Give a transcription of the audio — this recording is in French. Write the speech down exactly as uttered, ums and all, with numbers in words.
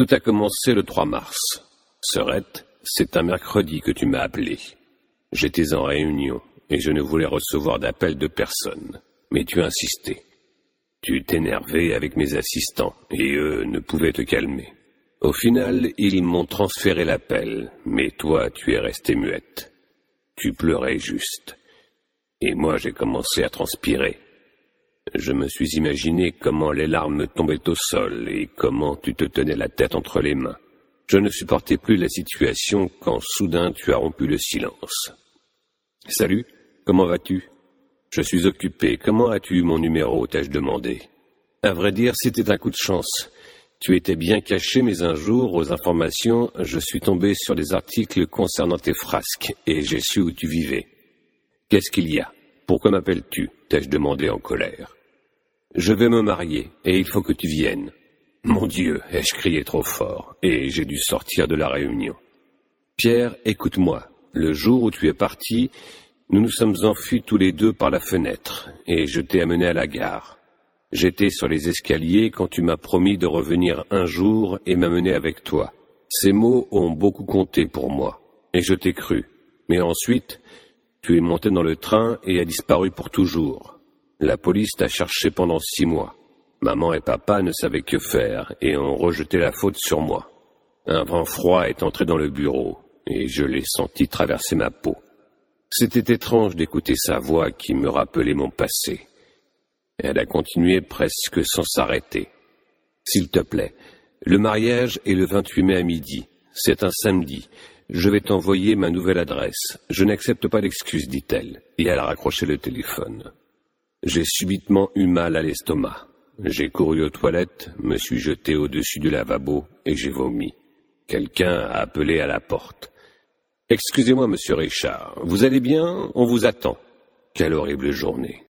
Tout a commencé le trois mars. Serette, c'est un mercredi que tu m'as appelé. J'étais en réunion et je ne voulais recevoir d'appel de personne, mais tu insistais. Tu t'énervais avec mes assistants et eux ne pouvaient te calmer. Au final, ils m'ont transféré l'appel, mais toi, tu es restée muette. Tu pleurais juste. Et moi, j'ai commencé à transpirer. Je me suis imaginé comment les larmes me tombaient au sol et comment tu te tenais la tête entre les mains. Je ne supportais plus la situation quand soudain tu as rompu le silence. « Salut, comment vas-tu ? Je suis occupé. Comment as-tu eu mon numéro ?» t'ai-je demandé. À vrai dire, c'était un coup de chance. Tu étais bien caché, mais un jour, aux informations, je suis tombé sur des articles concernant tes frasques et j'ai su où tu vivais. « Qu'est-ce qu'il y a ? Pourquoi m'appelles-tu » t'ai-je demandé en colère. « Je vais me marier et il faut que tu viennes. » Mon Dieu, ai-je crié trop fort et j'ai dû sortir de la réunion. Pierre, écoute-moi. Le jour où tu es parti, nous nous sommes enfuis tous les deux par la fenêtre et je t'ai amené à la gare. J'étais sur les escaliers quand tu m'as promis de revenir un jour et m'amener avec toi. Ces mots ont beaucoup compté pour moi et je t'ai cru. Mais ensuite, tu es monté dans le train et as disparu pour toujours. La police t'a cherché pendant six mois. Maman et papa ne savaient que faire et ont rejeté la faute sur moi. Un vent froid est entré dans le bureau et je l'ai senti traverser ma peau. C'était étrange d'écouter sa voix qui me rappelait mon passé. Elle a continué presque sans s'arrêter. S'il te plaît, le mariage est le vingt-huit mai à midi. C'est un samedi. Je vais t'envoyer ma nouvelle adresse. Je n'accepte pas d'excuses, dit-elle, et elle a raccroché le téléphone. J'ai subitement eu mal à l'estomac. J'ai couru aux toilettes, me suis jeté au-dessus du lavabo et j'ai vomi. Quelqu'un a appelé à la porte. « Excusez-moi, monsieur Richard, vous allez bien ? On vous attend. » Quelle horrible journée.